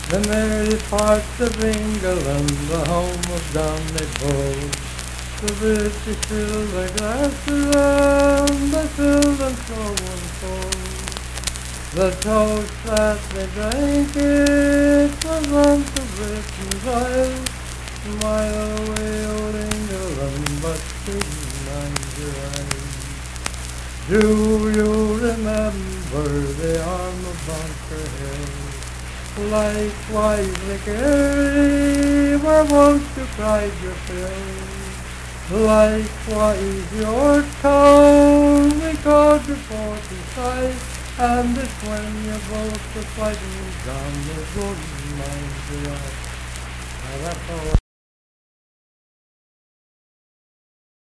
The merry parts of England, the home of Dominic Bowe. The British fill their glasses and they fill them so and so. The toast that they drank it was unto Britain's Isle. Smile away, old England, but didn't mind your eyes. Do you remember the arm of Bunker Hill? Likewise the Kerry, where once you cried your fill. Likewise Yorktown, we called your port in sight, and it's when you both were fighting down the golden mines of life. Now that's all.